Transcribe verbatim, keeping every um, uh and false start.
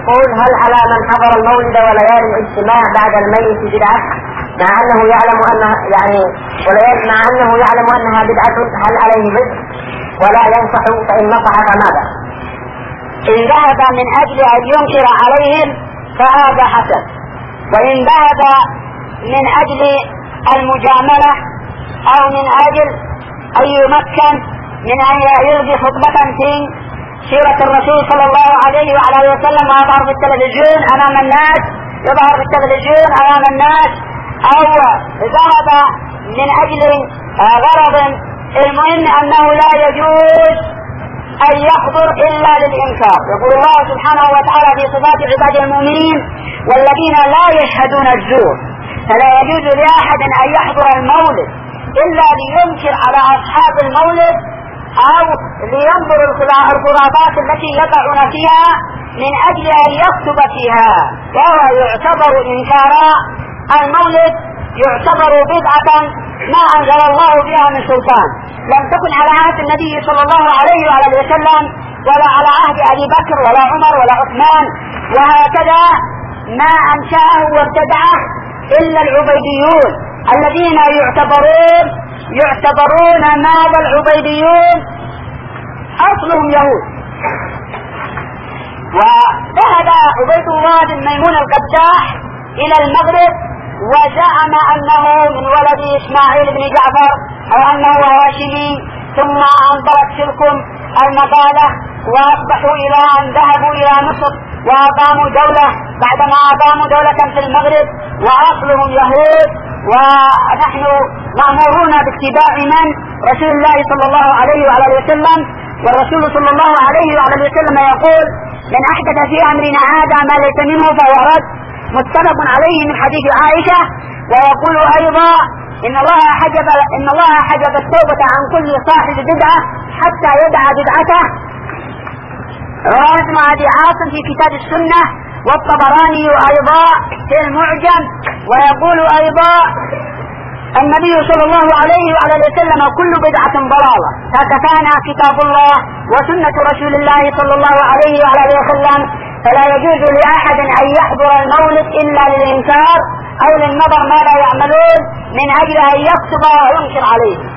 يقول: هل على من حضر المولد وليالي الاجتماع بعد الميت بدعة، مع انه يعلم انها يعني وليالي مع انه يعلم انها بدعة، هل عليه بدء ولا ينصح؟ فان نصح فماذا؟ إن ذهب من أجل أن ينكر عليهم فهذا حسن، وإن ذهب من أجل المجاملة أو من أجل أن يمكن من أن يلقي خطبة في سيرة الرسول صلى الله عليه وعلى وسلم ويظهر في التلفزيون أمام الناس يظهر في التلفزيون أمام الناس، أو ذهب من أجل غرض، المهم أنه لا يجوز أن يحضر إلا للإنكار. يقول الله سبحانه وتعالى في صفات عباده المؤمنين: والذين لا يشهدون الزور. فلا يجوز لأحد أن يحضر المولد إلا لينكر على أصحاب المولد أو لينظر الخرافات التي يقعون فيها من أجل أن يكتب فيها، وهو يعتبر إنكارا. المولد يعتبر بدعة ما أنزل الله بها من سلطان، لم تكن على عهد النبي صلى الله عليه وعلى وسلم ولا على عهد أبي بكر ولا عمر ولا عثمان، وهكذا ما أنشأه وابتدعه إلا العبيديون الذين يعتبرون يعتبرون ماذا العبيديون أصلهم يهود. وذهب عبيد الله بن ميمون القداح إلى المغرب وزعم أنه من ولد إسماعيل بن جعفر أو أنه هاشمي، ثم انطلق تلكم المقالة وأصبحوا إلى أن ذهبوا إلى مصر وأقاموا دولة بعدما أقاموا دولة في المغرب وأصلهم يهود. ونحن مأمورون باتباع من؟ رسول الله صلى الله عليه وعلى وسلم، والرسول صلى الله عليه وعلى وسلم يقول: من أحدث في أمرنا هذا ما ليس منه فهو رد، متفق عليه من حديث عائشة. ويقول أيضا: إن الله حجب إن الله حجب التوبة عن كل صاحب بدعة حتى يدع بدعته. رواه ابن أبي عاصم في كتاب السنة، والطبراني أيضا في المعجم. ويقول أيضا النبي صلى الله عليه وعلى وسلم: كل بدعة ضلالة، فكفانا كتاب الله وسنة رسول الله صلى الله عليه وعلى وسلم. فلا يجوز لأحد أن يحضر المولد إلا للإنكار أو للنظر ماذا يعملون من أجل أن يكتب وينكر عليه.